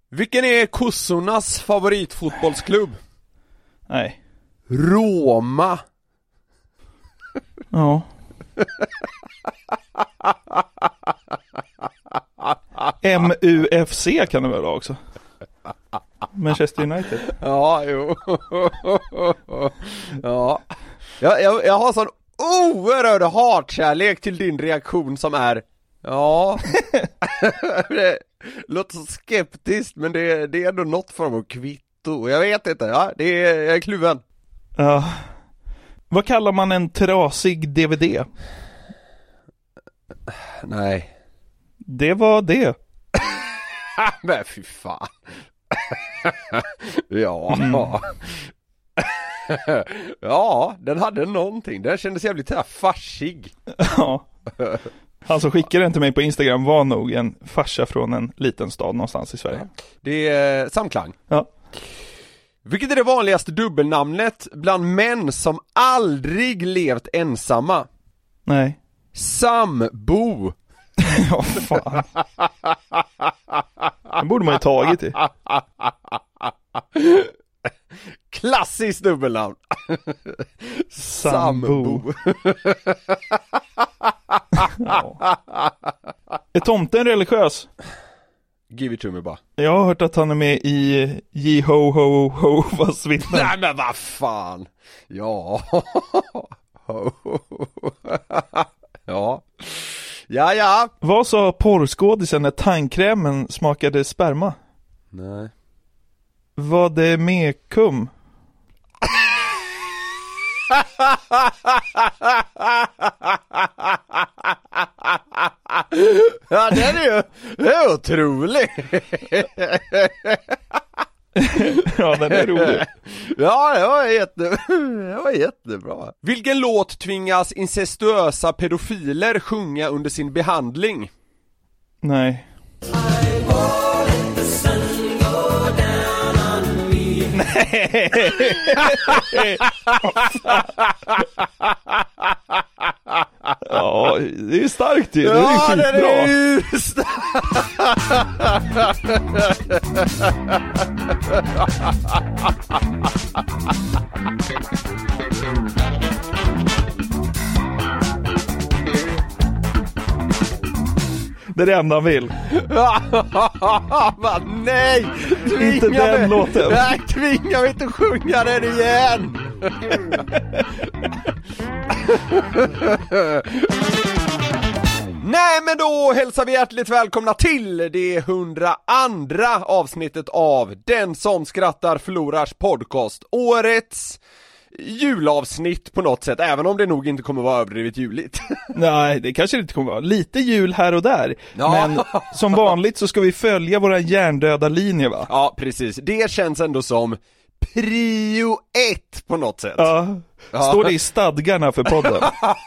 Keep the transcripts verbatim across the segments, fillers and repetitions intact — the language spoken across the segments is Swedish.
Vilken är kossornas favoritfotbollsklubb? Nej. Roma. Ja. M U F C kan det väl vara också. Manchester United. Ja, jo. Ja. Jag, jag, jag har sån oerhörd hatkärlek till din reaktion som är ja. Det låter så skeptiskt, men det, det är ändå något form av kvitto. Jag vet inte, ja, det är, jag är kluven. Ja. Vad kallar man en trasig D V D? Nej. Det var det. Men fy fan. Ja. Mm. Ja, den hade någonting. Den kändes jävligt här farsig. Ja. Han som skickade den till mig på Instagram var nog en farsa från en liten stad någonstans i Sverige. Det är samklang. Ja. Vilket är det vanligaste dubbelnamnet bland män som aldrig levt ensamma? Nej. Sambo. Ja, fan. Den borde man ju tagit i. Klassiskt dubbelnamn. Sambo. Ja. Är tomten religiös? Give it to me bara. Jag har hört att han är med i Jehovas vittnen. Nej men vad fan. Ja. Ja. Ja, ja. Vad sa porrskådisen när tandkrämen smakade sperma? Nej. Var det mekum? Ja, den är ju det är otrolig. Ja, den är rolig. Ja, det var, jätte, det var jättebra. Vilken låt tvingas incestuösa pedofiler sjunga under sin behandling? Nej. Nej. Ja, det är starkt ju. Det är ja, skitbra. Det är ju starkt. Det är det enda han vill. Men nej, inte den mig, låten. Nej, tvinga mig inte att sjunga den igen. Nej, men då hälsar vi hjärtligt välkomna till det hundraandra avsnittet av Den som skrattar förlorars podcast. Årets julavsnitt på något sätt, även om det nog inte kommer vara överdrivet juligt. Nej, det kanske inte kommer vara. Lite jul här och där. Ja. Men som vanligt så ska vi följa våra hjärndöda linje, va? Ja, precis. Det känns ändå som prio ett på något sätt. Ja. Ja. Står det i stadgarna för podden?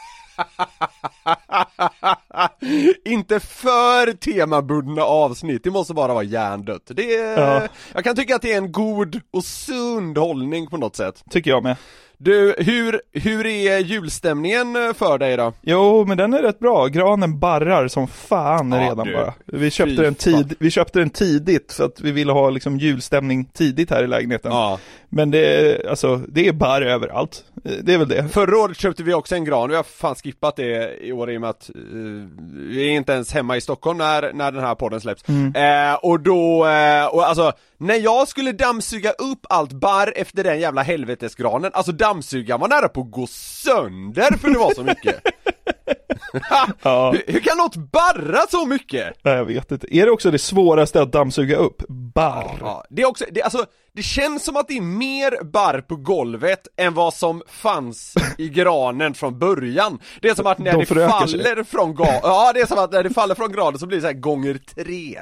Inte för temabundna avsnitt. Det måste bara vara hjärndött. Det är, ja. Jag kan tycka att det är en god och sund hållning på något sätt. Tycker jag med. Du, hur, hur är julstämningen för dig då? Jo, men den är rätt bra. Granen barrar som fan Ja, redan du. bara. Vi köpte, den tid, vi köpte den tidigt för att vi ville ha liksom julstämning tidigt här i lägenheten. Ja. Men det är, alltså, det är barr överallt. Det är väl det. Förra året köpte vi också en gran. Vi har fan skippat det i år i och med att uh, vi är inte ens hemma i Stockholm när, när den här podden släpps. Mm. Uh, och då, uh, och alltså, när jag skulle dammsuga upp allt barr efter den jävla helvetesgranen, alltså dammsuga var nära på att gå sönder för det var så mycket. Ja. hur, hur kan något barra så mycket? Nej, jag vet inte. Är det också det svåraste att dammsuga upp? Barr. Ja, det är också, det, alltså, det känns som att det är mer barr på golvet än vad som fanns i granen från början. Det är som att när De det faller sig. från granen, ja, det är som att när det faller från granen så blir det så här gånger tre.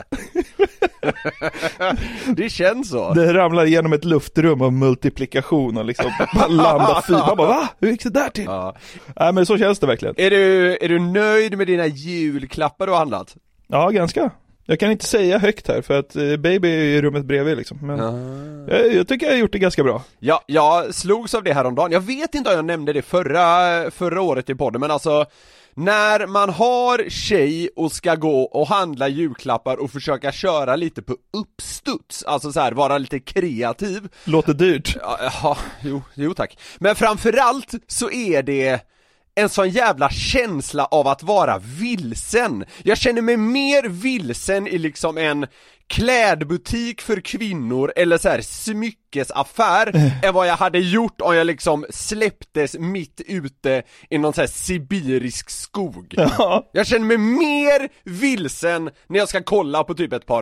Det känns så. Det ramlar igenom ett luftrum av multiplikation och liksom bara landar fyra. Man bara, va? Hur gick det där till? Ja. Nej, men så känns det verkligen. Är du, är du nöjd med dina julklappar du har handlat? Ja, ganska. Jag kan inte säga högt här för att eh, baby är i rummet bredvid liksom. Men Ah. jag, jag tycker jag har gjort det ganska bra. Ja, jag slogs av det här om dagen. Jag vet inte om jag nämnde det förra, förra året i podden, men alltså när man har tjej och ska gå och handla julklappar och försöka köra lite på uppstuds, alltså så här, vara lite kreativ. Låter dyrt. Ja, ja jo, jo tack. Men framförallt så är det en sån jävla känsla av att vara vilsen. Jag känner mig mer vilsen i liksom en klädbutik för kvinnor eller så här smyckesaffär än vad jag hade gjort om jag liksom släpptes mitt ute i någon så här sibirisk skog. Ja. Jag känner mig mer vilsen när jag ska kolla på typ ett par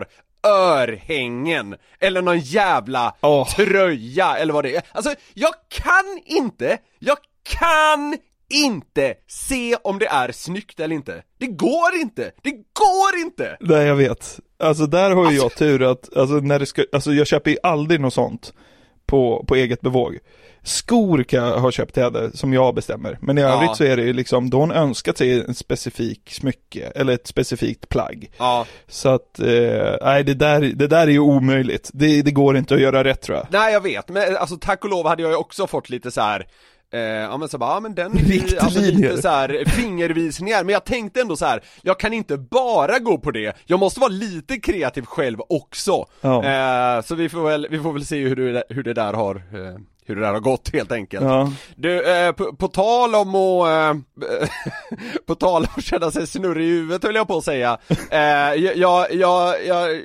örhängen eller någon jävla oh. tröja eller vad det är. Alltså, jag kan inte, jag kan inte se om det är snyggt eller inte. Det går inte, det går inte. Nej, jag vet. Alltså där har ju jag tur att, alltså när det ska, alltså jag köper ju aldrig något sånt på, på eget bevåg. Skor kan jag ha köpt till henne som jag bestämmer. Men i Ja. övrigt så är det ju liksom, då hon önskat sig en specifik smycke eller ett specifikt plagg. Ja. Så att, eh, nej det där, det där är ju omöjligt. Det, det går inte att göra rätt, tror jag. Nej, jag vet, men alltså tack och lov hade jag ju också fått lite så här. Eh, ja men så bara, ja men den är ju, alltså, lite så här fingervisningar, men jag tänkte ändå så här, jag kan inte bara gå på det, jag måste vara lite kreativ själv också. Ja. Eh, så vi får väl, vi får väl se hur det, hur det där har eh, hur det där har gått helt enkelt. Ja. Du, eh, på, på tal om att eh, på tal om att känna sig snurrig i huvudet, höll jag på att säga. Eh, jag, jag, jag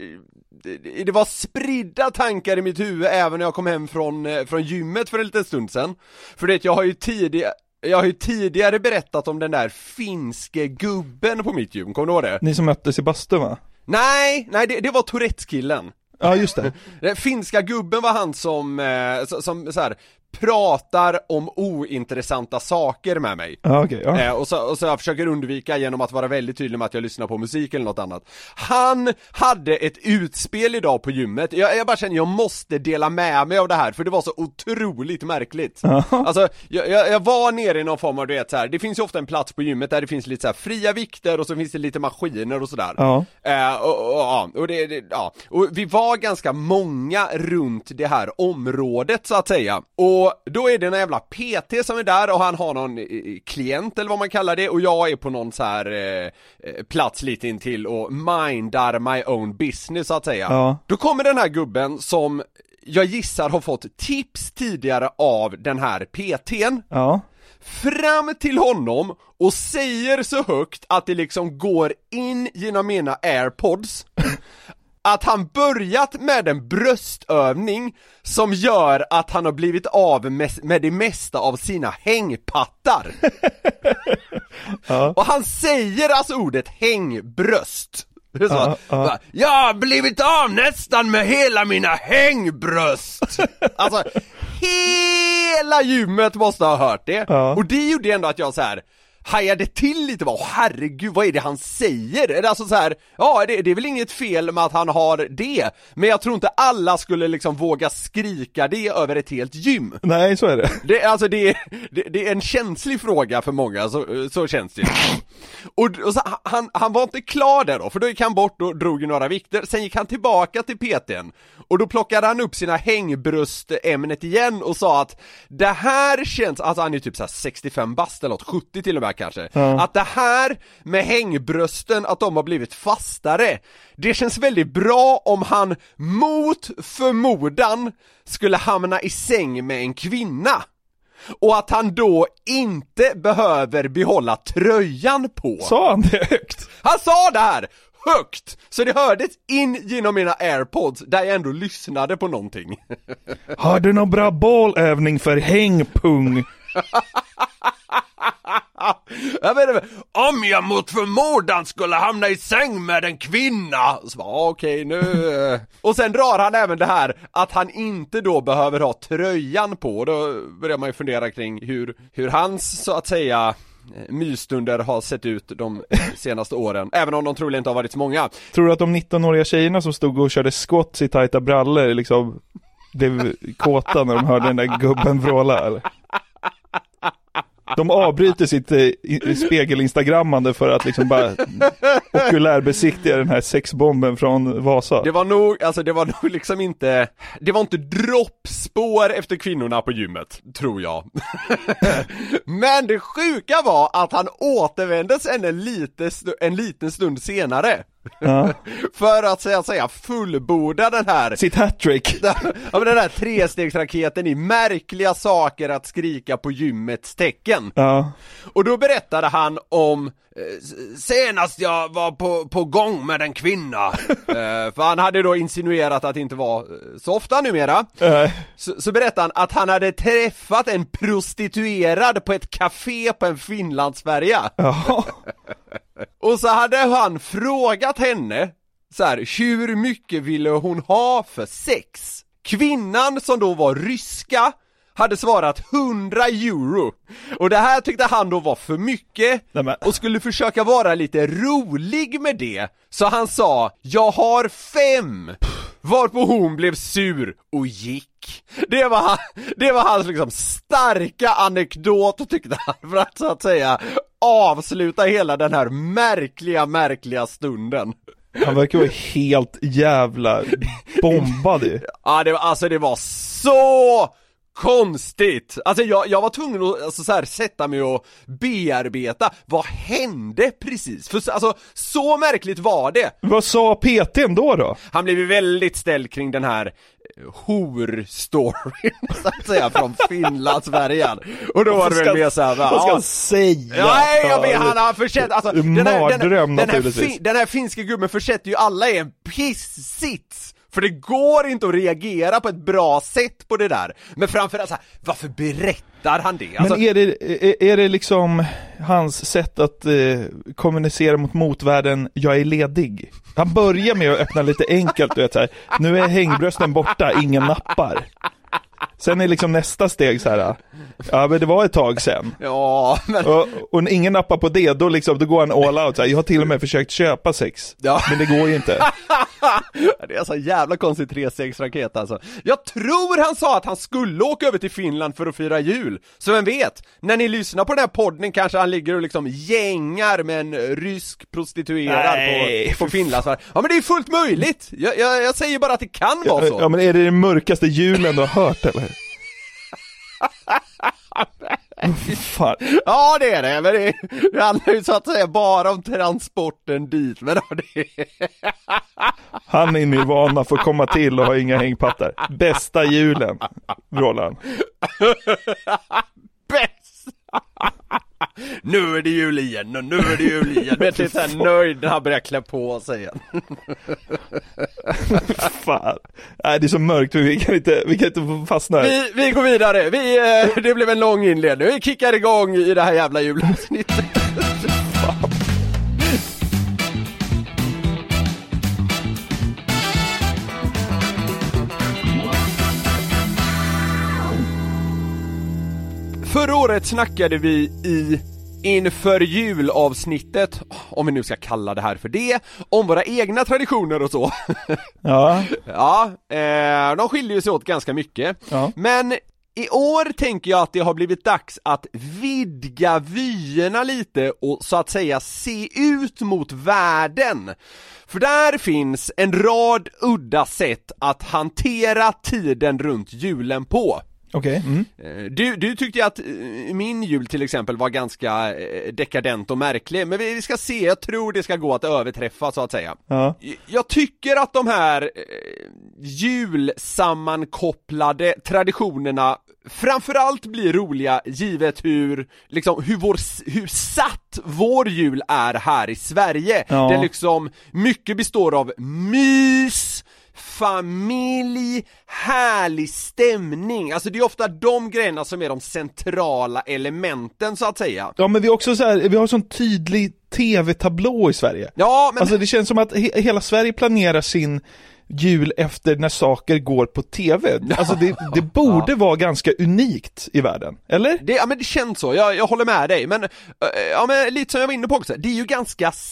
det var spridda tankar i mitt huvud även när jag kom hem från, från gymmet för en liten stund sedan. För det, jag har ju tidigare Jag har ju tidigare berättat om den där finske gubben på mitt gym, kommer du ihåg det? Ni som möttes i bastun, va? Nej, nej det, det var Tourettes-killen. Ja, just det. Den finska gubben var han som, eh, som, som så här, pratar om ointressanta saker med mig. Ja, okej, ja. eh, och, så, och så jag försöker undvika genom att vara väldigt tydlig med att jag lyssnar på musik eller något annat. Han hade ett utspel idag på gymmet. Jag, jag bara känner, jag måste dela med mig av det här, för det var så otroligt märkligt. Ja. Alltså, jag, jag, jag var nere i någon form av, du vet, så här, det finns ju ofta en plats på gymmet där det finns lite så här fria vikter och så finns det lite maskiner och sådär. Ja. Eh, och, och, och, det, det, ja. och vi var ganska många runt det här området så att säga. Och då är det en jävla P T som är där och han har någon eh, klient eller vad man kallar det, och jag är på någon så här eh, plats lite intill och mindar my own business så att säga. Ja. Då kommer den här gubben som jag gissar har fått tips tidigare av den här P T:n. Ja. Fram till honom och säger så högt att det liksom går in genom mina AirPods att han börjat med en bröstövning som gör att han har blivit av med, med det mesta av sina hängpattar. Ja. Och han säger alltså ordet hängbröst. Så, Ja, ja. Jag har blivit av nästan med hela mina hängbröst. Alltså, hela gymmet måste ha hört det. Ja. Och det gjorde ändå att jag så här hajade till lite, bara, herregud, vad är det han säger? Är det alltså så här, ja, det, det är väl inget fel med att han har det, men jag tror inte alla skulle liksom våga skrika det över ett helt gym. Nej, så är det. Det, alltså det, är, det, det är en känslig fråga för många, så, så känns det. Och, och så, han, han var inte klar där då, för då gick han bort och drog några vikter. Sen gick han tillbaka till P T:n och då plockade han upp sina hängbröstämnet igen och sa att det här känns, alltså han är typ så här sextiofem bast eller något, sjuttio till och med kanske, Ja. att det här med hängbrösten, att de har blivit fastare, det känns väldigt bra om han mot förmodan skulle hamna i säng med en kvinna. Och att han då inte behöver behålla tröjan på. Sa han det högt? Han sa det här högt, så det hördes in genom mina AirPods där jag ändå lyssnade på någonting. Har du någon bra bollövning för hängpung? Jag vet inte, om jag mot förmodan skulle hamna i säng med en kvinna. Så bara, okej nu. Och sen drar han även det här att han inte då behöver ha tröjan på. Då börjar man ju fundera kring hur, hur hans, så att säga, mysstunder har sett ut de senaste åren, även om de troligen inte har varit så många. Tror du att de nittonåriga tjejerna som stod och körde squats i tajta brallor liksom blev kåta när de hörde den där gubben vråla, eller? De avbryter sitt eh, spegel-instagrammande för att liksom bara okulärbesiktiga den här sexbomben från Vasa. Det var nog, alltså det var nog liksom inte, det var inte droppspår efter kvinnorna på gymmet, tror jag. Men det sjuka var att han återvände sen en, lite, en liten stund senare. Ja. För att säga, säga fullborda den här sitt hattrick. Ja, men den här trestegsraketen i märkliga saker att skrika på gymmets tecken. Ja. Och då berättade han om eh, senast jag var på, på gång med en kvinna. eh, För han hade då insinuerat att det inte var så ofta numera. äh. så, så berättade han att han hade träffat en prostituerad på ett café på en Finlandsfärja. Ja. Och så hade han frågat henne så här, hur mycket ville hon ha för sex? Kvinnan, som då var ryska, hade svarat hundra euro. Och det här tyckte han då var för mycket. Nej, och skulle försöka vara lite rolig med det. Så han sa, jag har fem. Varpå hon blev sur och gick. Det var, det var hans liksom starka anekdot, tyckte han, för att så att säga avsluta hela den här märkliga, märkliga stunden. Han verkar vara helt jävla bombad ju. Ja, det var, alltså det var så konstigt. Alltså jag, jag var tvungen att alltså, så här, sätta mig och bearbeta. Vad hände precis? För alltså, så märkligt var det. Vad sa P T:n då då? Han blev ju väldigt ställd kring den här hor-storyn, så att säga, från Finlandsfärjan. Och då var det väl mer såhär, vad ska han säga? Ja, jag vet, han har försett, alltså, den här, den, den, den, här fi, den här finska gubben försätter ju alla i en pissits. För det går inte att reagera på ett bra sätt på det där. Men framförallt så här, varför berättar han det? Alltså, men är det, är, är det liksom hans sätt att eh, kommunicera mot motvärlden, jag är ledig? Han börjar med att öppna lite enkelt, du vet så här, nu är hängbrösten borta, ingen nappar. Sen är liksom nästa steg så här, ja men det var ett tag sen. Ja, men... Och, och ingen nappar på det, då, liksom, då går han all out så här. Jag har till och med försökt köpa sex, ja. Men det går ju inte. Det är alltså jävla konstigt trestegsraket alltså. Jag tror han sa att han skulle åka över till Finland för att fira jul. Så vem vet, när ni lyssnar på den här podden kanske han ligger och liksom gängar med en rysk prostituerad Nej, på, på Finland. Ja men det är fullt möjligt. Jag, jag, jag säger bara att det kan vara så. Ja men är det den mörkaste julen du har hört eller? Fan. Ja det är det, men det, det handlar ju så att säga bara om transporten dit. Men det... Han är nirvana för att komma till och ha inga hängpattar. Bästa julen, Roland. Bästa. Nu är det jul igen och nu är det jul igen. Vet du, så här nöjd när han börjar klä på sig igen. Fan. Nej, det är så mörkt, vi kan inte, vi kan inte få fastna här. Vi, vi går vidare. Vi, eh, det blev en lång inledning. Vi kickar igång i det här jävla julavsnittet. Fan. Förra året snackade vi i inför julavsnittet, om vi nu ska kalla det här för det, om våra egna traditioner och så. Ja. Ja, eh, de skiljer sig åt ganska mycket. Ja. Men i år tänker jag att det har blivit dags att vidga vyerna lite och så att säga se ut mot världen. För där finns en rad udda sätt att hantera tiden runt julen på. Okej. Okay. Mm. Du, du tyckte att min jul till exempel var ganska dekadent och märklig. Men vi ska se, jag tror det ska gå att överträffa så att säga. Ja. Jag tycker att de här julsammankopplade traditionerna framförallt blir roliga givet hur, liksom, hur, vår, hur satt vår jul är här i Sverige. Ja. Det liksom mycket består av mys, familj, härlig stämning. Alltså det är ofta de grejerna som är de centrala elementen så att säga. Ja, men vi har också så här, vi har sån tydlig tv-tablå i Sverige. Ja, men... Alltså det känns som att he- hela Sverige planerar sin jul efter när saker går på tv. Alltså det, det borde ja. vara ganska unikt i världen, eller? Det, ja men det känns så, jag, jag håller med dig. Men, äh, ja, men lite som jag var inne på också, det är ju ganska satt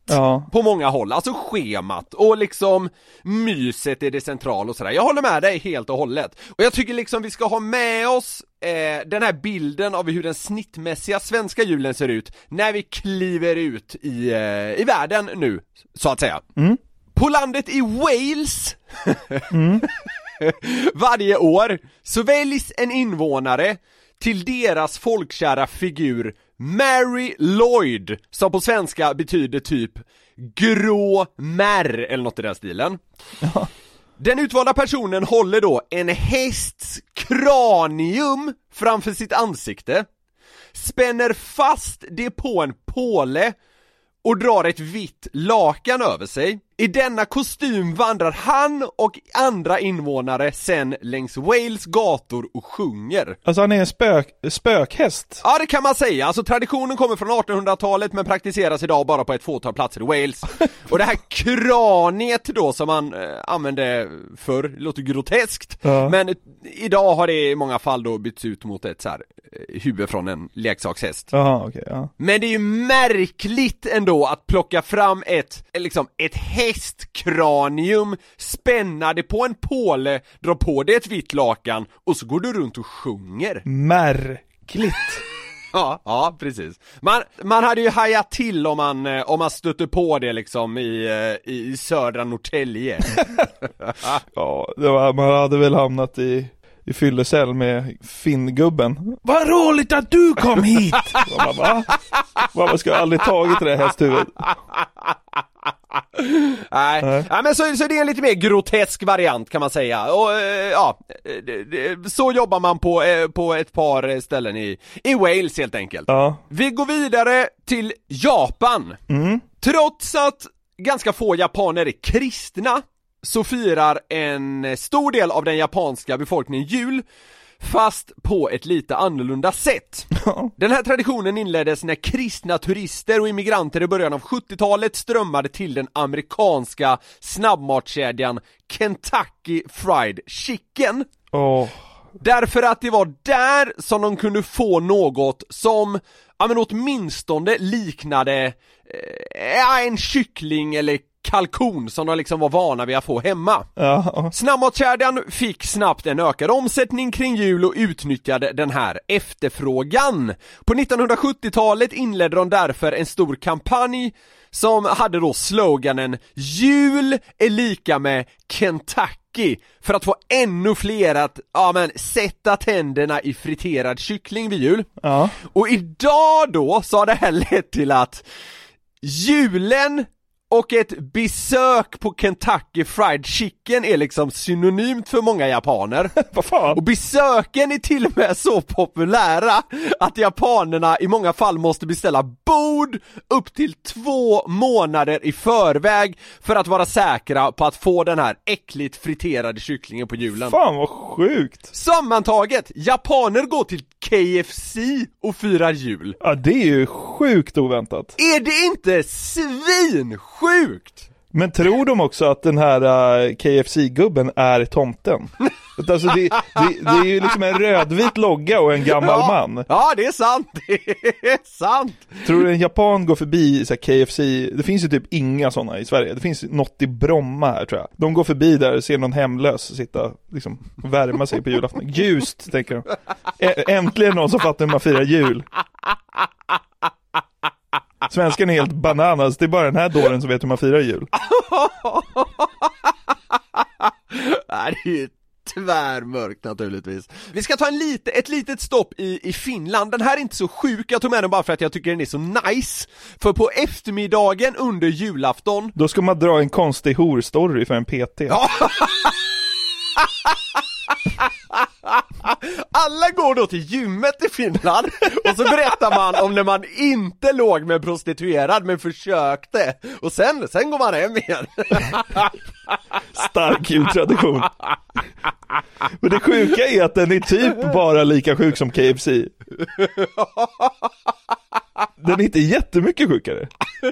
Ja. på många håll, alltså schemat och liksom myset är det central och sådär. Jag håller med dig helt och hållet. Och jag tycker liksom vi ska ha med oss eh, den här bilden av hur den snittmässiga svenska julen ser ut när vi kliver ut i, eh, i världen nu, så att säga. Mm. På landet i Wales Mm. varje år så väljs en invånare till deras folkkära figur Mary Lloyd, som på svenska betyder typ grå märr eller något i den stilen. Ja. Den utvalda personen håller då en hästs kranium framför sitt ansikte, spänner fast det på en påle och drar ett vitt lakan över sig. I denna kostym vandrar han och andra invånare sen längs Wales gator och sjunger. Alltså han är en spök, spökhäst. Ja, det kan man säga. Alltså traditionen kommer från artonhundratalet men praktiseras idag bara på ett fåtal platser i Wales. Och det här kraniet då som man eh, använde förr, låter groteskt. Ja. Men idag har det i många fall då bytts ut mot ett så här eh, huvud från en leksakshäst. Jaha, okej, ja. Men det är ju märkligt ändå att plocka fram ett, liksom ett hästkranium, spänna det på en påle, dra på det ett vitt lakan och så går du runt och sjunger. Märkligt. Ja, ja, precis. Man, man hade ju hajat till om man, om man stötte på det liksom i, i södra Norrtälje. Ja, det var, man hade väl hamnat i i fyllecell med Finngubben. Vad roligt att du kom hit! Man bara, va? Vad ska jag aldrig tagit det här hästhuvudet? Nej, Nej. Nej men så, så det är en lite mer grotesk variant kan man säga. Och ja, det, det, så jobbar man på, på ett par ställen i, i Wales helt enkelt. Ja. Vi går vidare till Japan. Mm. Trots att ganska få japaner är kristna så firar en stor del av den japanska befolkningen jul, fast på ett lite annorlunda sätt. Den här traditionen inleddes när kristna turister och immigranter i början av sjuttiotalet strömmade till den amerikanska snabbmatskedjan Kentucky Fried Chicken. Oh. Därför att det var där som de kunde få något som, ja men åtminstone liknade eh, en kyckling eller kalkon som de liksom var vana vid att få hemma. Ja. Snabbmatskedjan fick snabbt en ökad omsättning kring jul och utnyttjade den här efterfrågan. På nittonhundrasjuttiotalet inledde de därför en stor kampanj som hade då sloganen jul är lika med Kentucky, för att få ännu fler att ja, men, sätta tänderna i friterad kyckling vid jul. Ja. Och idag då så har det här lett till att julen och ett besök på Kentucky Fried Chicken är liksom synonymt för många japaner. Vad fan? Och besöken är till och med så populära att japanerna i många fall måste beställa bord upp till två månader i förväg för att vara säkra på att få den här äckligt friterade kycklingen på julen. Fan vad sjukt. Sammantaget, japaner går till K F C och firar jul. Ja, det är ju sjukt oväntat. Är det inte svinsjukt? Men tror de också att den här uh, K F C-gubben är tomten? Alltså det, det, det är ju liksom en rödvit logga och en gammal ja, man. Ja, det är sant. Det är sant. Tror du en japan går förbi så här, K F C? Det finns ju typ inga sådana i Sverige. Det finns något i Bromma här tror jag. De går förbi där och ser någon hemlös sitta liksom värma sig på julafton. Ljust, tänker de. Ä- äntligen någon som fattar hur man firar jul. Svenskan är helt bananas. Det är bara den här dåren som vet hur man firar jul. Nej, det är ju tvärmörkt naturligtvis. Vi ska ta en lite, ett litet stopp i, i Finland. Den här är inte så sjuk, jag tog med den bara för att jag tycker den är så nice. För på eftermiddagen under julafton då ska man dra en konstig horstory för en P T. Ja. Alla går då till gymmet i Finland och så berättar man om när man inte låg med prostituerad men försökte. Och sen, sen går man hem igen. Stark jultradition. Men det sjuka är att den är typ bara lika sjuk som K F C. Den är inte jättemycket sjukare.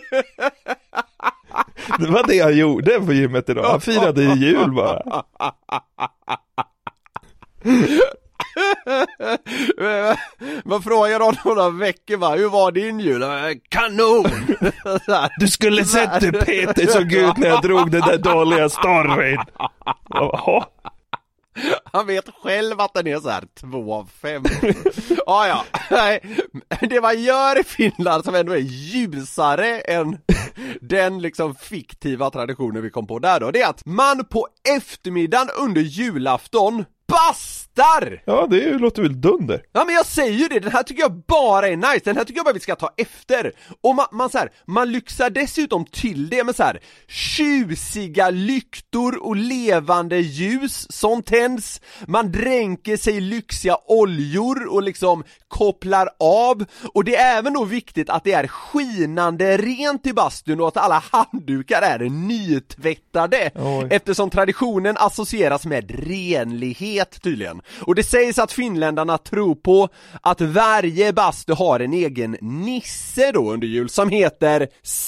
Det var det jag gjorde på gymmet idag. Han firade i jul bara. Man frågar om några veckor va, hur var din jul? Kanon! Du skulle sett hur Peter såg ut när jag drog den där dåliga storyn. Jaha. Han vet själv att den är så här två av fem. ah, ja, nej. Det man gör i Finland som ändå är ljusare än den liksom fiktiva traditionen vi kom på där då, det är att man på eftermiddagen under julafton bastar! Ja, det låter väl dunder. Ja, men jag säger ju det, den här tycker jag bara är nice. Den här tycker jag bara vi ska ta efter. Och man, man så här, man lyxar dessutom till det med så här tjusiga lyktor och levande ljus som tänds. Man dränker sig i lyxiga oljor och liksom kopplar av. Och det är även då viktigt att det är skinande rent i bastun och att alla handdukar är nytvättade. Oj. Eftersom traditionen associeras med renlighet tydligen. Och det sägs att finländarna tror på att varje bastu har en egen nisse då under jul som heter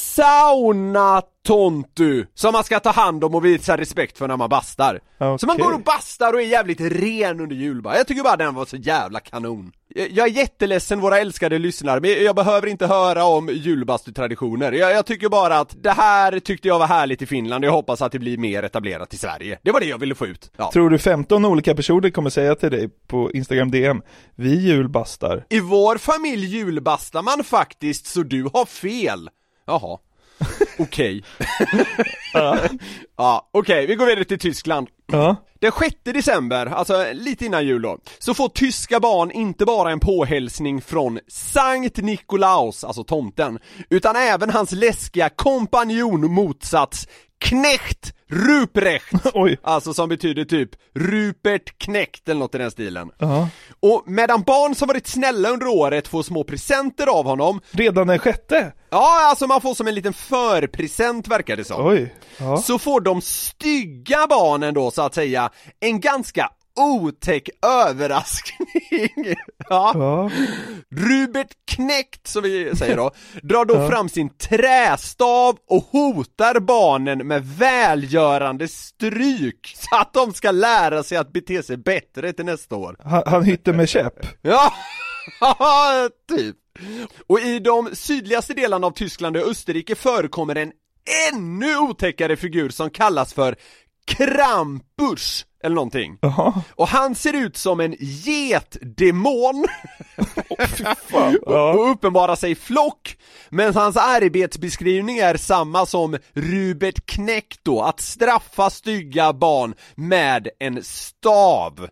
Saunatontu, som man ska ta hand om och visa respekt för när man bastar. Okay. Så man går och bastar och är jävligt ren under jul bara. Jag tycker bara den var så jävla kanon. Jag är jätteledsen våra älskade lyssnare, men jag behöver inte höra om julbastutraditioner. Jag, jag tycker bara att det här tyckte jag var härligt i Finland och jag hoppas att det blir mer etablerat i Sverige. Det var det jag ville få ut. Ja. Tror du femton olika personer kommer säga till dig på Instagram D M, vi julbastar? I vår familj julbastar man faktiskt, så du har fel. Jaha. Okej. Ja, ja okej, okay, vi går vidare till Tyskland. Ja. Den sjätte december, alltså lite innan jul då, så får tyska barn inte bara en påhälsning från Sankt Nikolaus, alltså tomten, utan även hans läskiga kompanjon motsats Knecht Ruprecht. Oj. Alltså som betyder typ Rupert Knecht eller något i den stilen. Uh-huh. Och medan barn som varit snälla under året får små presenter av honom. Redan den sjätte? Ja, alltså man får som en liten förpresent verkar det som. Oj. Ja. Så får de stygga barnen då så att säga en ganska otäck överraskning. Ja. Ja. Rupert Knecht, som vi säger då, drar då ja. fram sin trästav och hotar barnen med välgörande stryk så att de ska lära sig att bete sig bättre till nästa år. Han, han hittar med käpp. Ja, typ. Och i de sydligaste delarna av Tyskland och Österrike förekommer en ännu otäckare figur som kallas för Krampus eller någonting. Uh-huh. Och han ser ut som en getdemon. oh, och, och uppenbarar sig i flock. Men hans arbetsbeskrivning är samma som Rupert Knecht då, att straffa stygga barn med en stav.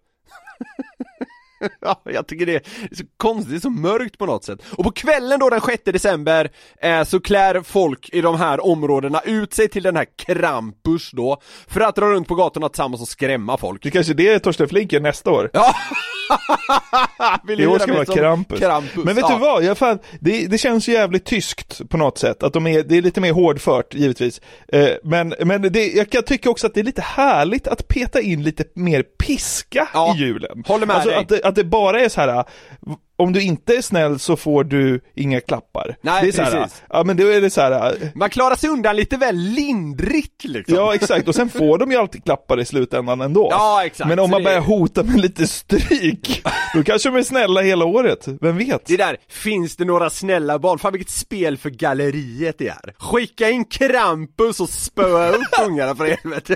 Ja, jag tycker det är så konstigt, så mörkt på något sätt. Och på kvällen då den sjätte december eh, så klär folk i de här områdena ut sig till den här Krampus då, för att dra runt på gatorna tillsammans och skrämma folk. Det kanske det är Torsten Flinker nästa år. Ja. Det år ska vara Krampus. Krampus. Men vet ja. du vad? Jag fan, det, det känns ju jävligt tyskt på något sätt. Att de är, det är lite mer hårdfört givetvis. Eh, men men det, jag kan tycka också att det är lite härligt att peta in lite mer piska ja. i julen. Håller med alltså dig. Att det, att det bara är så här: om du inte är snäll så får du inga klappar. Nej, det är så här, precis. ja, men då är det så här. Man klarar sig undan lite väl lindrigt liksom. Ja, exakt. Och sen får de ju alltid klappar i slutändan ändå. Ja, exakt. Men om man det... börjar hota med lite stryk, då kanske de är snälla hela året. Vem vet? Det där, finns det några snälla barn? Fan, vilket spel för galleriet det är. Skicka in Krampus och spöa upp ungarna för helvete.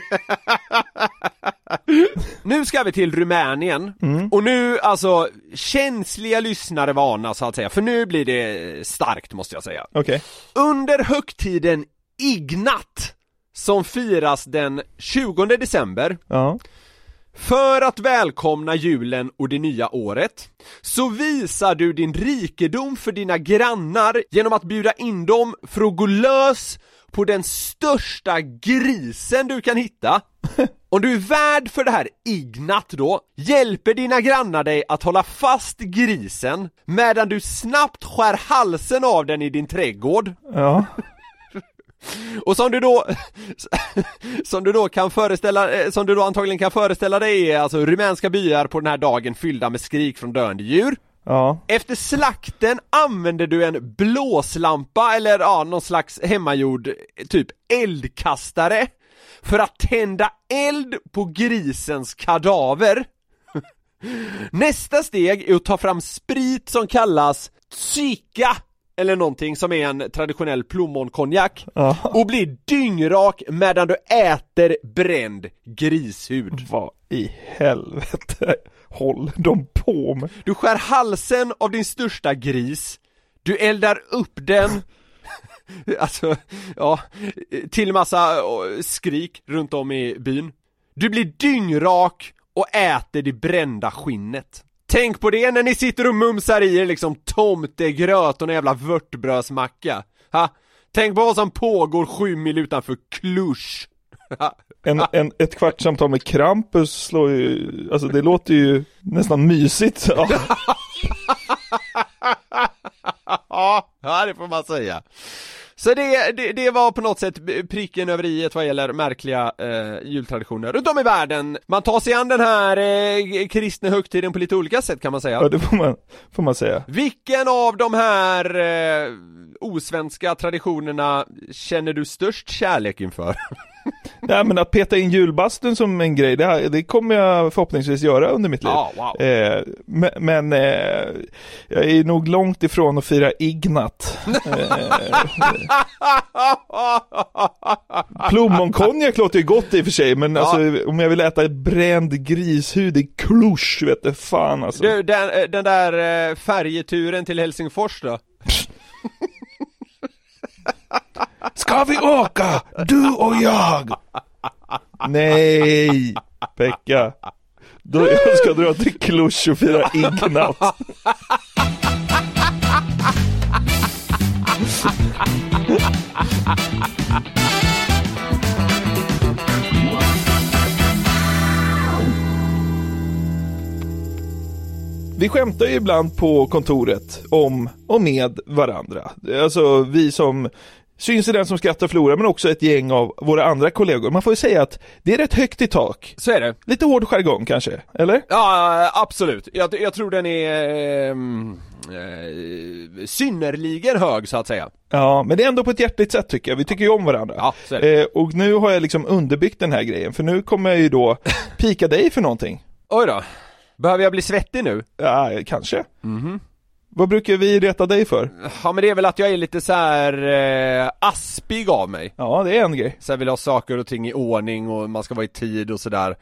Nu ska vi till Rumänien. Mm. Och nu, alltså, känsliga lyssnare varna så att säga. För nu blir det starkt, måste jag säga. Okay. Under högtiden Ignat, som firas den tjugonde december. Ja. För att välkomna julen och det nya året, så visar du din rikedom för dina grannar genom att bjuda in dem för att gå lös på den största grisen du kan hitta. Om du är värd för det här Ignat då, hjälper dina grannar dig att hålla fast grisen medan du snabbt skär halsen av den i din trädgård. Ja. Och som du då som du då kan föreställa som du då antagligen kan föreställa dig är alltså rumänska byar på den här dagen fyllda med skrik från döende djur. Ja. Efter slakten använder du en blåslampa eller ja, någon slags hemmagjord typ eldkastare för att tända eld på grisens kadaver. Nästa steg är att ta fram sprit som kallas Psyka eller någonting som är en traditionell plommonkonjak Ja. och bli dyngrak medan du äter bränd grishud. Vad i helvete håller de på med? Du skär halsen av din största gris. Du eldar upp den. Alltså, ja, till massa skrik runt om i byn. Du blir dyngrak och äter det brända skinnet. Tänk på det när ni sitter och mumsar i er liksom tomtegröt och en jävla vörtbrödsmacka. Ha? Tänk på vad som pågår sju mil utanför Cluj. En, en, ett kvartssamtal med Krampus slår ju, alltså det låter ju nästan mysigt. Ja. Ja, det får man säga. Så det, det, det var på något sätt pricken över iet vad gäller märkliga eh, jultraditioner runt om i världen. Man tar sig an den här eh, kristna högtiden på lite olika sätt kan man säga. Ja, det får man, får man säga. Vilken av de här eh, osvenska traditionerna känner du störst kärlek inför? Nej, men att peta in julbastun som en grej, det, här, det kommer jag förhoppningsvis göra under mitt liv. Ja, wow. eh, men men eh, jag är nog långt ifrån att fira Ignat. eh, Plommonkonjak låter ju gott i och för sig, men ja. Alltså, om jag vill äta bränd grishud i Cluj, vet du fan alltså. Du, den, den där färjeturen till Helsingfors då? Ska vi åka? Du och jag? Nej, Pekka. Då jag ska dra till Cluj och fira Ignat. Vi skämtar ju ibland på kontoret om och med varandra. Alltså vi som syns i den som skrattar förlorar, men också ett gäng av våra andra kollegor. Man får ju säga att det är rätt högt i tak. Så är det. Lite hård jargong kanske, eller? Ja, absolut. Jag, jag tror den är eh, eh, synnerligen hög så att säga. Ja, men det är ändå på ett hjärtligt sätt tycker jag. Vi tycker ju om varandra. Ja, så är det. Eh, och nu har jag liksom underbyggt den här grejen. För nu kommer jag ju då pika dig för någonting. Oj då. Behöver jag bli svettig nu? Ja, kanske. Mhm. Vad brukar vi reta dig för? Ja, men det är väl att jag är lite så här eh, aspig av mig. Ja, det är en grej. Så jag vill ha saker och ting i ordning och man ska vara i tid och sådär.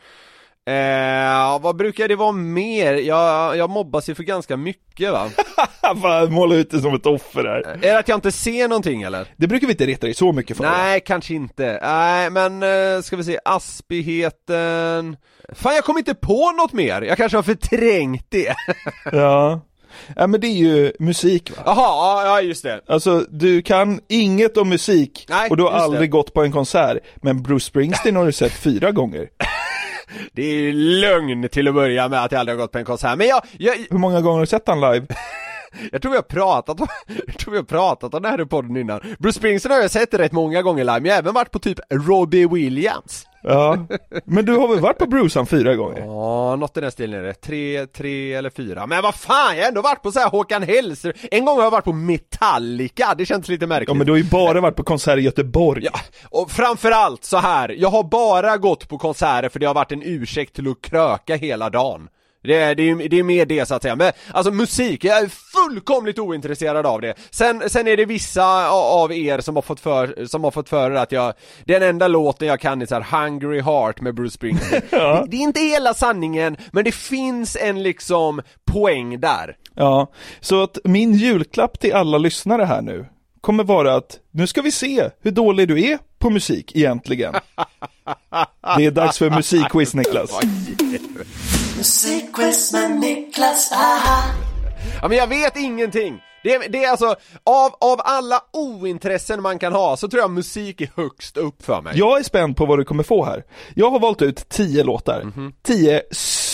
Eh, vad brukar det vara mer? Jag, jag mobbas ju för ganska mycket va? Fan, måla ut det som ett offer här. Är det att jag inte ser någonting eller? Det brukar vi inte reta dig så mycket för. Nej, kanske inte. Nej, men eh, ska vi se, aspigheten. Fan, jag kommer inte på något mer. Jag kanske har förträngt det. Ja. Ja, men det är ju musik va? Jaha, ja just det. Alltså, du kan inget om musik. Nej, och du har just aldrig det. gått på en konsert. Men Bruce Springsteen har du sett fyra gånger. Det är ju lögn till att börja med att jag aldrig har gått på en konsert. Men jag, jag, Hur många gånger har du sett han live? jag tror vi har pratat om, jag tror vi har pratat om det här i podden innan. Bruce Springsteen har jag sett rätt många gånger live. Men jag har även varit på typ Robbie Williams. Ja, men du har väl varit på Bruce han fyra gånger? Ja, något i den stilen är det. Tre, tre eller fyra. Men vad fan, jag har ändå varit på så här Håkan Hellström. En gång har jag varit på Metallica. Det känns lite märkligt. Ja, men du har ju bara varit på konsert i Göteborg. Ja, och framförallt så här. Jag har bara gått på konserter för det har varit en ursäkt till att kröka hela dagen. Det är, det, är, det är mer det så att säga. Men alltså musik, jag är fullkomligt ointresserad av det. Sen, sen är det vissa av er som har fått för, som har fått för att jag, den enda låten jag kan är så här Hungry Heart med Bruce Springsteen. Ja. det, det är inte hela sanningen, men det finns en liksom poäng där. Ja, så att min julklapp till alla lyssnare här nu kommer vara att nu ska vi se hur dålig du är på musik egentligen. Det är dags för musikquiz, Niklas. Musikquiz med Niklas, aha. Ja, men jag vet ingenting. Det är, det är alltså, av, av alla ointressen man kan ha så tror jag musik är högst upp för mig. Jag är spänd på vad du kommer få här. Jag har valt ut tio låtar. Mm-hmm. Tio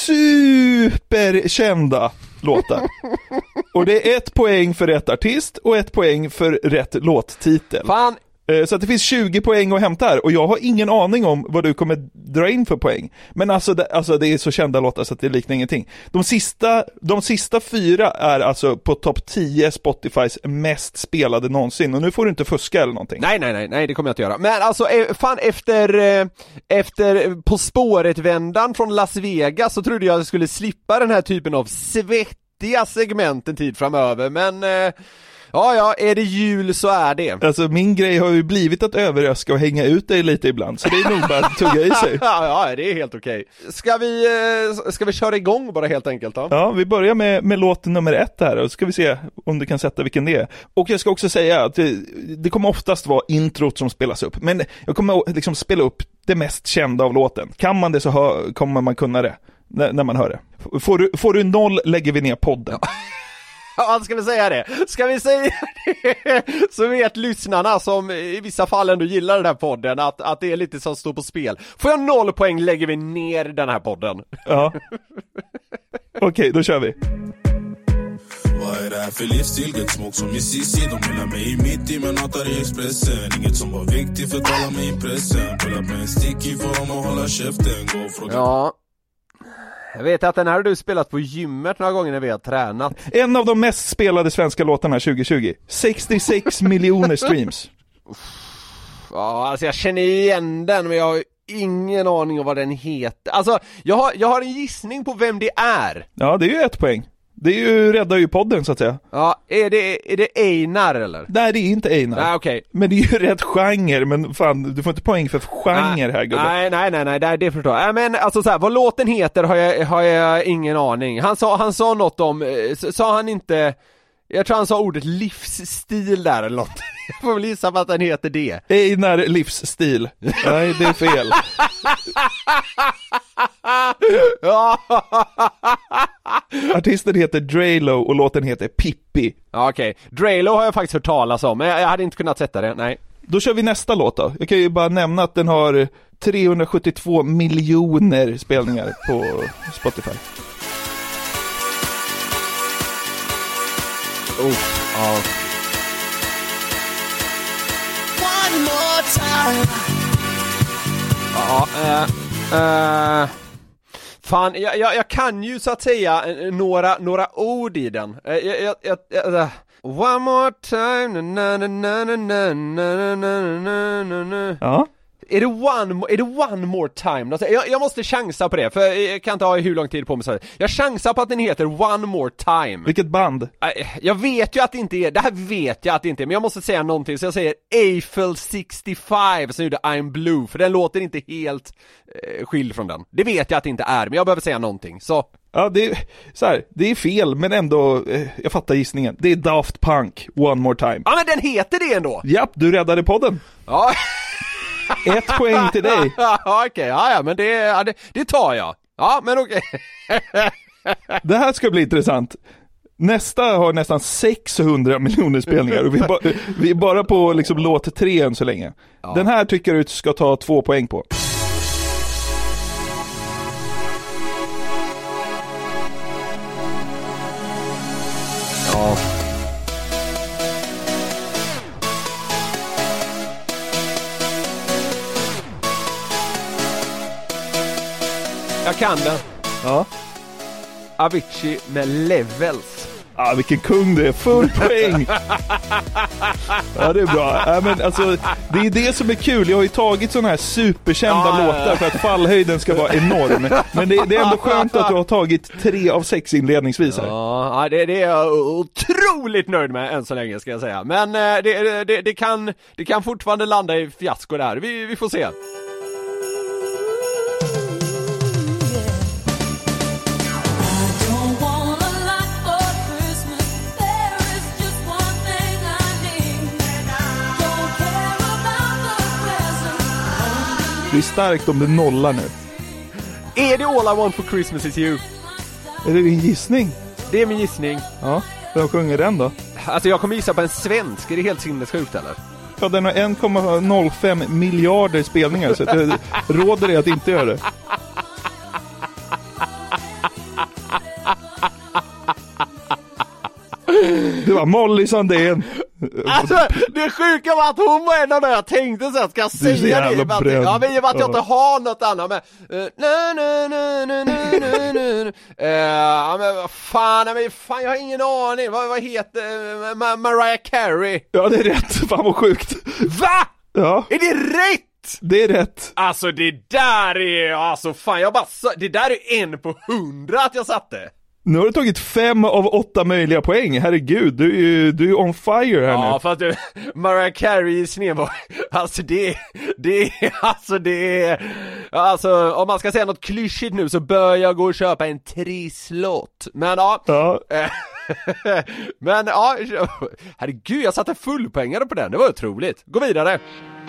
superkända låtar. Och det är ett poäng för rätt artist och ett poäng för rätt låttitel. Fan, Så att det finns tjugo poäng att hämta här. Och jag har ingen aning om vad du kommer dra in för poäng. Men alltså det, alltså det är så kända låtar så att det liknar ingenting. De sista, de sista fyra är alltså på topp tio Spotifys mest spelade någonsin. Och nu får du inte fuska eller någonting. Nej, nej, nej, nej, det kommer jag inte göra. Men alltså, fan, efter, efter På spåret-vändan från Las Vegas så trodde jag att jag skulle slippa den här typen av svettiga segment en tid framöver. Men... Ja, ja, är det jul så är det. Alltså min grej har ju blivit att överraska och hänga ut dig lite ibland. Så det är nog bara att tugga i sig. Ja, ja, det är helt okej. Ska vi, ska vi köra igång bara helt enkelt då? Ja, vi börjar med, med låt nummer ett här. Och ska vi se om du kan sätta vilken det är. Och jag ska också säga att det, det kommer oftast vara introt som spelas upp. Men jag kommer liksom spela upp det mest kända av låten. Kan man det så hör, kommer man kunna det när, när man hör det. Får du, får du noll lägger vi ner podden. Ja. Ja, ska vi säga det? Ska vi säga det? Så vet lyssnarna som i vissa fall ändå gillar den här podden att, att det är lite som står på spel. Får jag noll poäng lägger vi ner den här podden. Ja. Okej, okay, då kör vi. Vad är det här för livsstil? Gött småk som i Sissi. De vill ha mig mitt i men hatar i Expressen. Inget som var viktigt för att tala med i pressen. Pull upp med en sticky för dem att hålla käften. Gå från... Ja. Jag vet att den här har du spelat på gymmet några gånger när vi har tränat. En av de mest spelade svenska låtarna tjugo tjugo. sextiosex miljoner streams. Ja, alltså jag känner igen den men jag har ingen aning om vad den heter. Alltså, jag har, jag har en gissning på vem det är. Ja, det är ju ett poäng. Det är ju räddar ju podden så att säga. Ja, är det, är det Einar eller? Nej, det är inte Einar. Nej, okej. Okay. Men det är ju rätt genre, men fan, du får inte poäng för genre här, gubben. Nej, nej, nej, nej, det, det förstår jag. Men alltså så här, vad låten heter har jag, har jag ingen aning. Han sa, han sa något om, sa han inte, jag tror han sa ordet livsstil där eller något. Jag får väl gissa på att den heter det. Einar livsstil. Nej, det är fel. Artisten heter Drelo och låten heter Pippi. Ja, okej. Okay. Drelo har jag faktiskt hört talas om, men jag hade inte kunnat sätta det, nej. Då kör vi nästa låt då. Jag kan ju bara nämna att den har trehundrasjuttiotvå miljoner spelningar på Spotify. Oh, ja. One more time. Ja, eh, eh, fan, jag, jag, jag kan ju så att säga några, några ord i den. Jag, jag, jag, jag, one more time. Na, na, na, na, na, na, na, na, na. Ja. Är det one, är det one more time? Alltså, jag, jag måste chansa på det, för jag kan inte ha hur lång tid på mig så. Jag chansar på att den heter One More Time. Vilket band? Jag vet ju att det inte är, det här vet jag att det inte är, men jag måste säga någonting, så jag säger Eiffel sextiofem som gjorde I'm Blue, för den låter inte helt eh, skild från den. Det vet jag att det inte är, men jag behöver säga någonting, så... Ja, det är, så här, det är fel, men ändå, eh, jag fattar gissningen. Det är Daft Punk, One More Time. Ja, men den heter det ändå! Japp, du räddade podden. Ja. Ett poäng till dig. Ja, okej, okay, ja, ja, men det, ja, det, det tar jag. Ja, men okej. Okay. Det här ska bli intressant. Nästa har nästan sexhundra miljoner spelningar och vi är, ba, vi är bara på liksom låt tre än så länge. Ja. Den här tycker du ska ta två poäng på. Ja. Jag kan den. Ja. Avicii med Levels. Ah, vilken kung det är. Full poäng. Ja, det är bra. Ja, men alltså, det är det som är kul. Jag har ju tagit sådana här superkända ja, låtar ja, ja. för att fallhöjden ska vara enorm. Men det, det är ändå skönt att du har tagit tre av sex inledningsvis här. Ja, det, det är jag otroligt nöjd med än så länge, ska jag säga. Men det, det, det, kan, det kan fortfarande landa i fiasko där. Vi, vi får se. Det är starkt om du nollar nu. Är det All I Want For Christmas Is You? Är det din gissning? Det är min gissning. Ja, vem sjunger den då? Alltså jag kommer gissa på en svensk. Är det helt sinnessjukt eller? Ja, den har en komma noll fem miljarder spelningar, så det råder det att inte göra det. Det var Molly Sandén. Alltså, det sjuka var att hon var en av de jag tänkte så här, ska jag säga det? Att, ja, men att jag inte har något annat med uh, na, na, na, na, na, na, na. Uh, ja, men vad fan, men fan, jag har ingen aning. Vad, vad heter uh, Mar- Mariah Carey? Ja, det är rätt. Fan vad sjukt. Va? Ja. Är det rätt? Det är rätt. Alltså det där är, alltså fan, jag bara, det där är en på hundra att jag satte. Nu har du tagit fem av åtta möjliga poäng. Herregud, du är ju du är on fire här ja, nu. nu. Ja, för att du, Mariah Carey i Snedborg, alltså det, det är, alltså det är, alltså om man ska säga något klyschigt nu så bör jag gå och köpa en trisslott. Men ja, ja. Men ja, herregud, jag satte fullpoängare på den, det var otroligt. Gå vidare.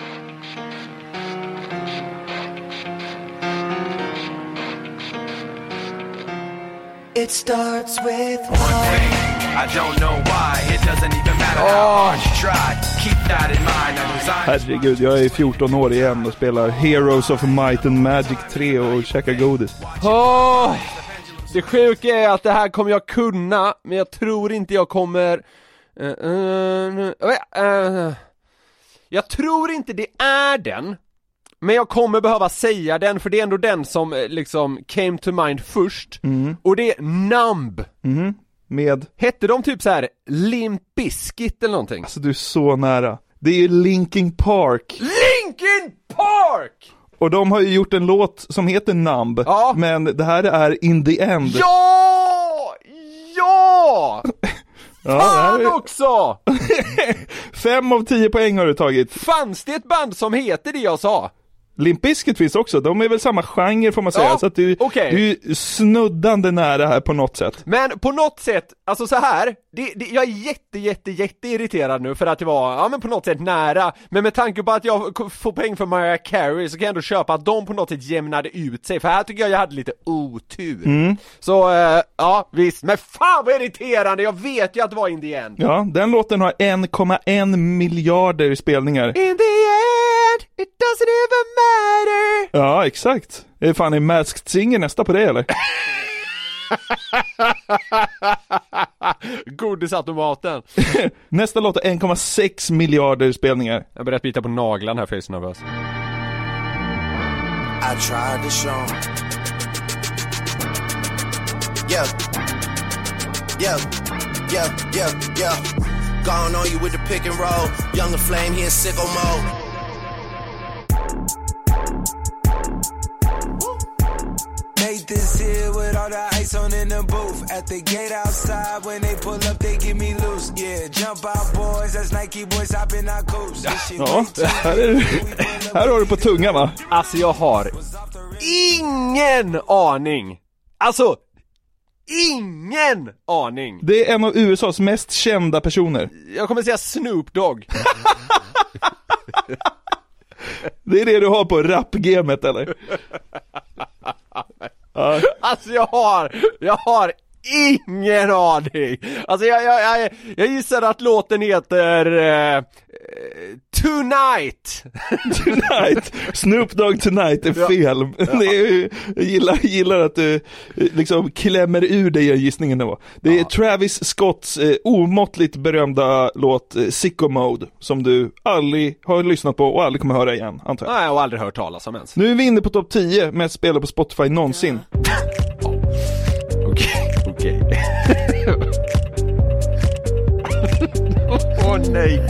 It starts with one thing. I don't know why. It doesn't even matter how hard you try. Keep that in mind. I'm designed. Herregud, jag är fjorton år igen och spelar Heroes of Might and Magic tre och käkar godis. Åh, det sjuka är att det här kommer jag kunna, men jag tror inte jag kommer uh, uh, uh, uh. Jag tror inte det är den. Men jag kommer behöva säga den, för det är ändå den som liksom came to mind först. Mm. Och det är Numb. Mm. Med? Hette de typ så här Limp Bizkit eller någonting? Alltså du är så nära. Det är ju Linkin Park. Linkin Park! Och de har ju gjort en låt som heter Numb. Ja. Men det här är In the End. Ja! Ja! Ja, fan är... också! Fem av tio poäng har du tagit. Fanns det ett band som heter det jag sa? Limp Bizkit finns också, de är väl samma genre får man säga, ja, så att du, okay. du är snuddande nära här på något sätt. Men på något sätt, alltså så här, det, det, jag är jätte, jätte, jätte irriterad nu för att det var, ja men på något sätt nära, men med tanke på att jag får poäng för Mariah Carey så kan jag ändå köpa att de på något sätt jämnade ut sig, för här tycker jag jag hade lite otur. Mm. Så, äh, ja visst, men fan vad irriterande, jag vet ju att det var In the End. Ja, den låten har en komma en miljarder spelningar. In the end, it doesn't even matter. Ja, exakt. Är fan en Masked Singer nästa på det eller? Godisautomaten. Nästa låt är en komma sex miljarder spelningar. Jag börjar bita på naglan här för jag är så nervös. I tried to show him. Yeah. Yeah. Yeah. Yeah. Yeah. Gone on you with the pick and roll. Younger flame, he in sicko mode. This here with all the ice on in the booth. At the gate outside when they pull up they give me loose. Yeah, jump out boys, that's Nike boys hopping our coast. Ja, här, är, här har du på tunga va? Alltså jag har ingen aning. Alltså ingen aning. Det är en av U S A:s mest kända personer. Jag kommer säga Snoop Dogg. Det är det du har på rap-gamet eller? Uh. Alltså jag har, jag har ingen aning. Alltså jag, jag, jag, jag gissar att låten heter uh, Tonight. Tonight. Snoop Dogg Tonight är fel. Ja. Det är, jag gillar, gillar att du liksom klämmer ur dig gissningen då. Det är ja. Travis Scotts eh, omåttligt berömda låt eh, Sicko Mode som du aldrig har lyssnat på och aldrig kommer höra igen, antar jag. Nej, jag har aldrig hört talas om ens. Nu är vi inne på topp tio med spelare på Spotify någonsin. Okej, okej. Åh nej.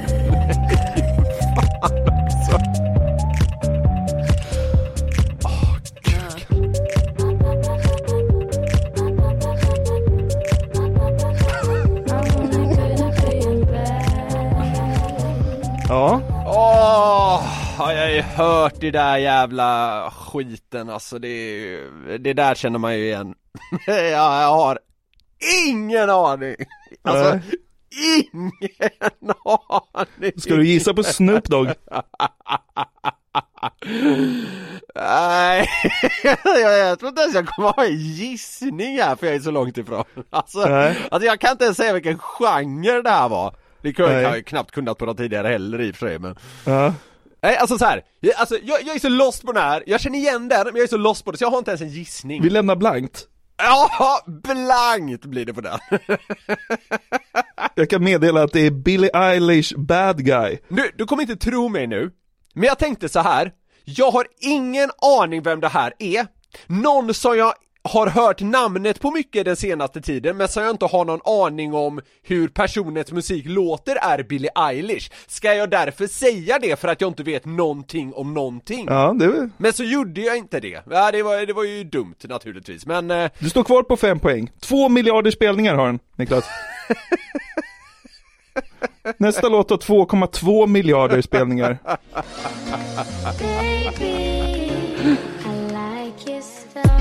Ja. Åh, har jag ju hört det där jävla skiten. Alltså det, det där känner man ju igen. Ja, jag har ingen aning. Alltså Nej. ingen aning. Ska du gissa på Snoop Dogg? Nej, jag tror inte ens jag kommer ha en gissning här för jag är så långt ifrån. Alltså, alltså jag kan inte ens säga vilken genre det här var. Det kan jag, jag knappt kunnat på något tidigare heller i och för sig, men... Ja. Nej, alltså så här. Jag, alltså, jag, jag är så lost på den här. Jag känner igen den, men jag är så lost på det så jag har inte ens en gissning. Vi lämnar blankt. Ja, blankt blir det på den. Jag kan meddela att det är Billie Eilish Bad Guy. Nu, du kommer inte tro mig nu, men jag tänkte så här. Jag har ingen aning vem det här är. Någon som jag har hört namnet på mycket den senaste tiden, men som jag inte har någon aning om hur personens musik låter, är Billie Eilish. Ska jag därför säga det för att jag inte vet någonting om någonting? Ja, det är... Men så gjorde jag inte det. Ja, det var, det var ju dumt naturligtvis, men... Eh... Du står kvar på fem poäng. Två miljarder spelningar har den, Niklas. Nästa låt har två komma två miljarder spelningar. Baby, I like your stuff.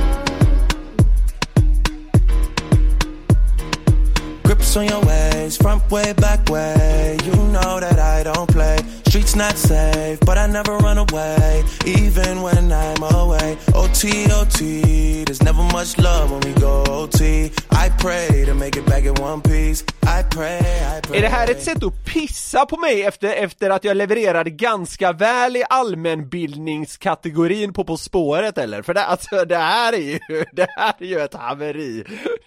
Grips on your ways, front way, back way. You know that I don't play. Streets not safe, but I never run away, even when I'm away. O T, O T, there's never much love when we go O T. I pray to make it back in one piece. I pray, I pray. Är det här ett sätt att pissa på mig efter, efter att jag levererade ganska väl i allmänbildningskategorin på På spåret, eller? För det, alltså, det här är ju, det här är ju ett haveri.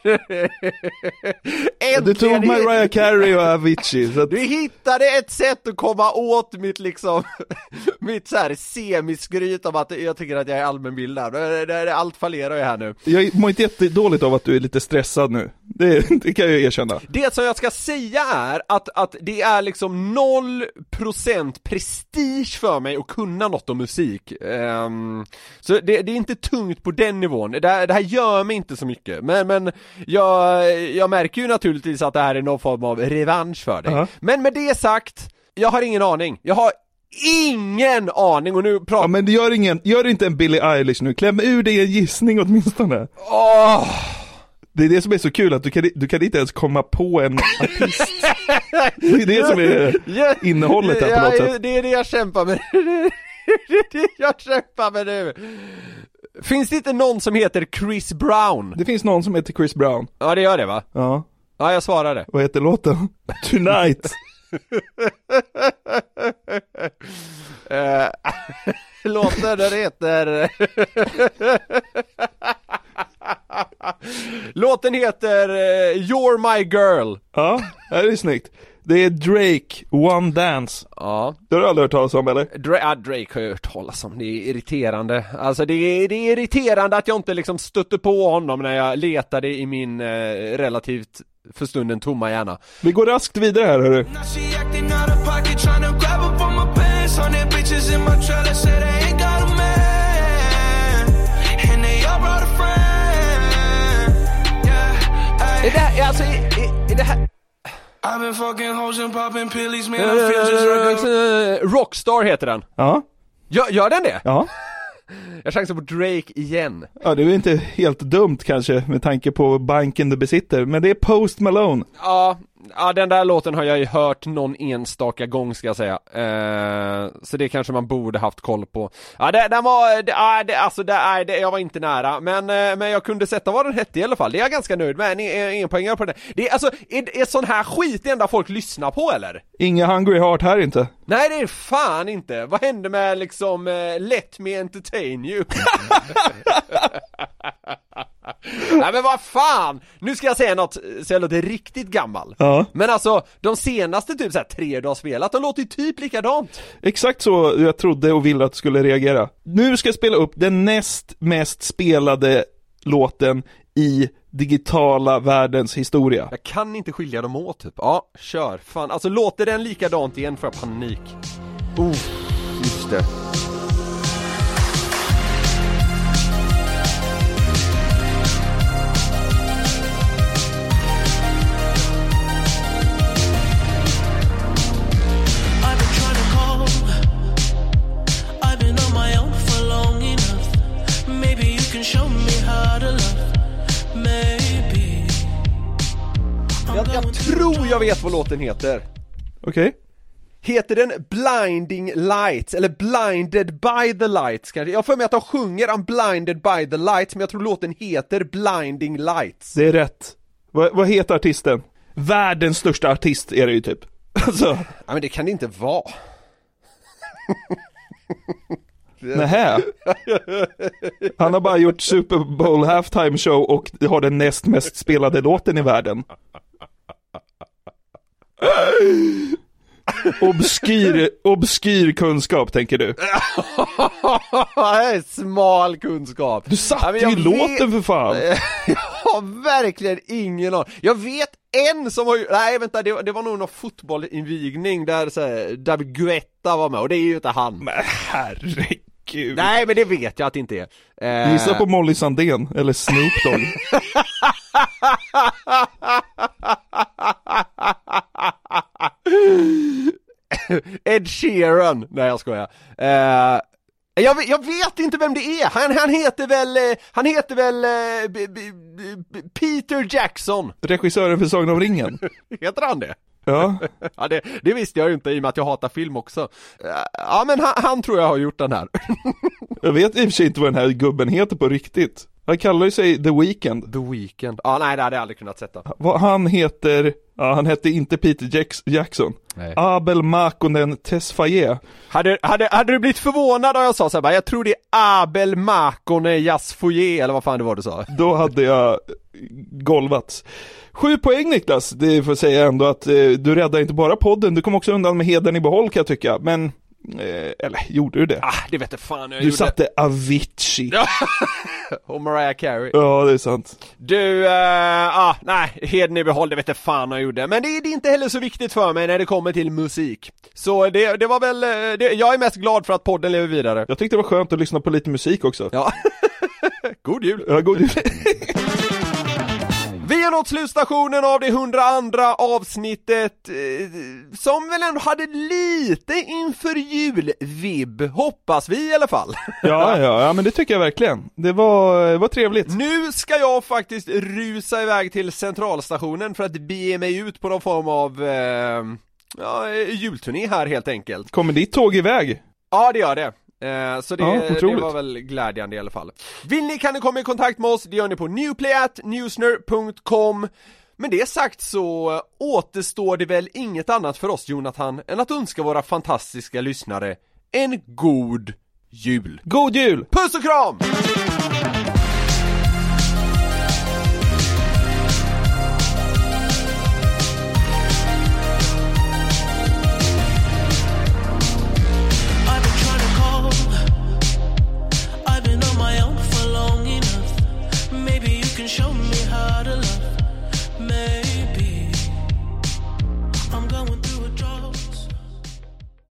Du tog Mariah Carey och Avicii. Så att... Du hittade ett sätt att komma åt mitt liksom mitt så här semiskryt om att jag tycker att jag är allmänbildad. Det, det, allt fallerar ju här nu. Jag mår inte jättedåligt av att du är lite stressad nu. Det, det kan jag erkänna. Det som jag ska säga är att, att det är liksom noll procent prestige för mig att kunna något om musik. Um, så det, det är inte tungt på den nivån. Det, det här gör mig inte så mycket. Men, men jag, jag märker ju naturligtvis att det här är någon form av revansch för dig. Uh-huh. Men med det sagt, jag har ingen aning. Jag har ingen aning och nu pratar... Ja, men gör, ingen, gör inte en Billie Eilish nu. Kläm ur dig en gissning åtminstone. Åh... Oh. Det är det som är så kul, att du kan, du kan inte ens komma på en artist. Det är det som är innehållet här på något sätt. Det är det jag kämpar med. Det är det jag kämpar med nu. Finns det inte någon som heter Chris Brown? Det finns någon som heter Chris Brown. Ja, det gör det, va? Ja. Ja, jag svarade. Vad heter låten? Tonight. uh, låten där heter... Låten heter uh, You're My Girl. Ja, det är snyggt. Det är Drake, One Dance. Ja. Det har du aldrig hört talas om, eller? Dra- ja, Drake har jag hört talas om. Det är irriterande. Alltså det är, det är irriterande att jag inte liksom stötte på honom när jag letade i min eh, relativt för stunden tomma hjärna. Vi går raskt vidare här, hörru. Är det här, alltså, är, är det här... I've been fucking hoes and popping pillies, man. I feel just like a... Rockstar heter den. Ja. Gör, gör den det? Ja. Jag chansar på Drake igen. Ja, det är inte helt dumt kanske med tanke på banken du besitter, men det är Post Malone. Ja, ja, den där låten har jag ju hört någon enstaka gång, ska jag säga. Eh, så det kanske man borde haft koll på. Ja, det, den var, det, ja, det, alltså det, är, det, jag var inte nära, men, eh, men jag kunde sätta vad den hette i alla fall. Det är jag ganska nöjd med, en, en poäng på det. Det är alltså, är, är sån här skit det enda folk lyssnar på, eller? Inga Hungry Heart här inte. Nej, det är fan inte. Vad hände med liksom eh, Let Me Entertain You? Nej, men vad fan. Nu ska jag säga något så jag låter riktigt gammal. Ja. Men alltså, de senaste typ så här tre dagar spelat, de låter ju typ likadant. Exakt så jag trodde och ville att du skulle reagera. Nu ska jag spela upp den näst mest spelade låten i digitala världens historia. Jag kan inte skilja dem åt typ. Ja, kör. Fan, alltså låter den likadant igen får jag panik. Oh, just det. Jag, jag tror jag vet vad låten heter. Okej. Okay. Heter den Blinding Lights eller Blinded by the Lights kanske? Jag får med att de sjunger I'm blinded by the lights, men jag tror låten heter Blinding Lights. Det är rätt. Vad, vad heter artisten? Världens största artist är det ju typ. Alltså. Ja, men det kan det inte vara. Nähä. Han har bara gjort Super Bowl halftime show och har den näst mest spelade låten i världen. Obskyr, obskyr kunskap, tänker du? Smal kunskap. Du satte ja, ju vet... låten för fan. Jag har verkligen ingen aning. Jag vet en som har... Nej, vänta, det var, det var nog någon fotbollinvigning där så här, David Guetta var med, och det är ju inte han. Men herregud. Nej, men det vet jag att det inte är. Eh... Gissa på Molly Sandén eller Snoop Dogg. Ed Sheeran. Nej, jag skojar. Eh... Jag, jag vet inte vem det är. Han, han heter väl Han heter väl b, b, b, Peter Jackson. Regissören för Sagan om ringen. Heter han det? Ja, ja det, det visste jag ju inte, i och med att jag hatar film också. Ja, men han, han tror jag har gjort den här. Jag vet i och för sig inte vad den här gubben heter på riktigt. Han kallar ju sig The Weeknd. The Weeknd. Ja, nej, det hade jag aldrig kunnat sätta. Vad han heter... Ja, han hette inte Peter Jax- Jackson. Nej. Abel Makonnen Tesfaye. Hade, hade, hade du blivit förvånad om jag sa så här, bara, jag tror det är Abel Makonnen Jasfoye, eller vad fan det var du sa? Då hade jag golvats. Sju poäng, Niklas. Det får säga ändå att eh, du räddar inte bara podden. Du kom också undan med heden i behåll, kan jag tycka. Men, eh, eller gjorde du det? Ah, det vet jag fan. Jag du gjorde... satte Avicii. Och Mariah Carey. Ja, det är sant. Du, uh, ah, nej, heden i behåll, det vet jag fan jag gjorde. Men det, det är inte heller så viktigt för mig när det kommer till musik. Så det, det var väl, det, jag är mest glad för att podden lever vidare. Jag tyckte det var skönt att lyssna på lite musik också. Ja. God jul. Ja, god jul. Vi har nått slutstationen av det hundraandra avsnittet, eh, som väl ändå hade lite inför jul-vibb, hoppas vi i alla fall. Ja, ja, ja, men det tycker jag verkligen. Det var, det var trevligt. Nu ska jag faktiskt rusa iväg till centralstationen för att bege mig ut på någon form av eh, ja, julturné här helt enkelt. Kommer ditt tåg iväg? Ja, det gör det. Eh, så det, Ja, det var väl glädjande i alla fall. Vill ni kan ni komma i kontakt med oss, det gör ni på newplay at newsner punkt com. Men det sagt så återstår det väl inget annat för oss, Jonathan, än att önska våra fantastiska lyssnare en god jul. God jul! Puss och kram!